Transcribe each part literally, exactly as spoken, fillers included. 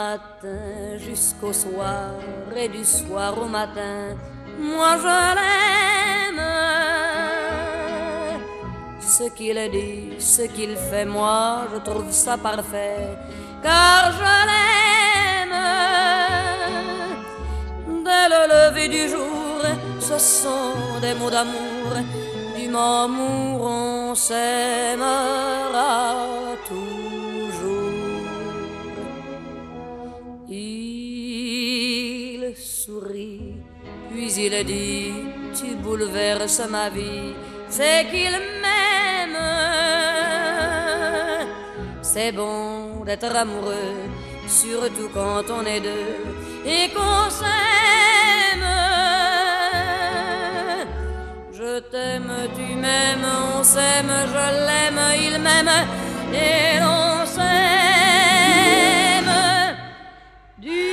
matin jusqu'au soir et du soir au matin, moi je l'aime. Ce qu'il dit, ce qu'il fait, moi je trouve ça parfait, car je l'aime. Dès le lever du jour, ce sont des mots d'amour, du moment où on s'aimera toujours. Il sourit, puis il dit, tu bouleverses ma vie, c'est qu'il m'aime. C'est bon d'être amoureux, surtout quand on est deux et qu'on s'aime. Je t'aime, tu m'aimes, on s'aime, je l'aime, il m'aime, et l'on s'aime. Du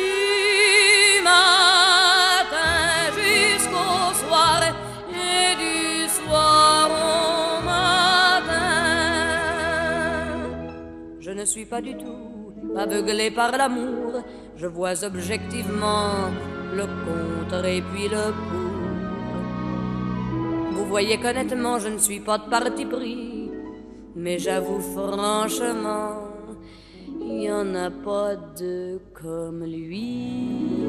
matin jusqu'au soir et du soir au matin. Je ne suis pas du tout aveuglé par l'amour, je vois objectivement le contre et puis le pour. Vous voyez qu'honnêtement je ne suis pas de parti pris, mais j'avoue franchement, il n'y en a pas deux comme lui.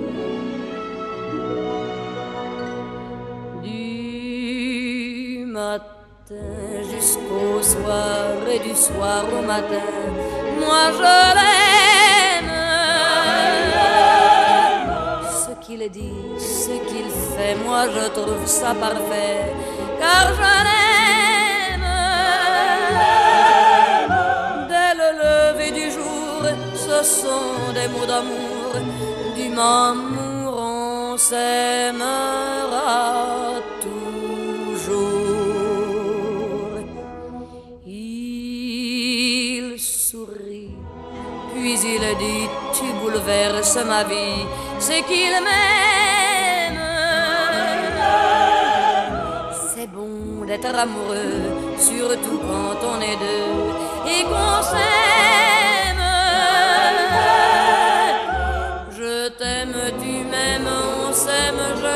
Du matin jusqu'au soir et du soir au matin, moi je l'aime. Ce qu'il dit, ce qu'il fait, moi je trouve ça parfait, car je l'aime. Dès le lever du jour, ce sont des mots d'amour, du moment où on s'aimera toujours. Il sourit, puis il dit, tu bouleverses ma vie, c'est qu'il m'aime. C'est bon d'être amoureux, surtout quand on est deux et qu'on s'aime. Je t'aime, tu m'aimes, on s'aime, je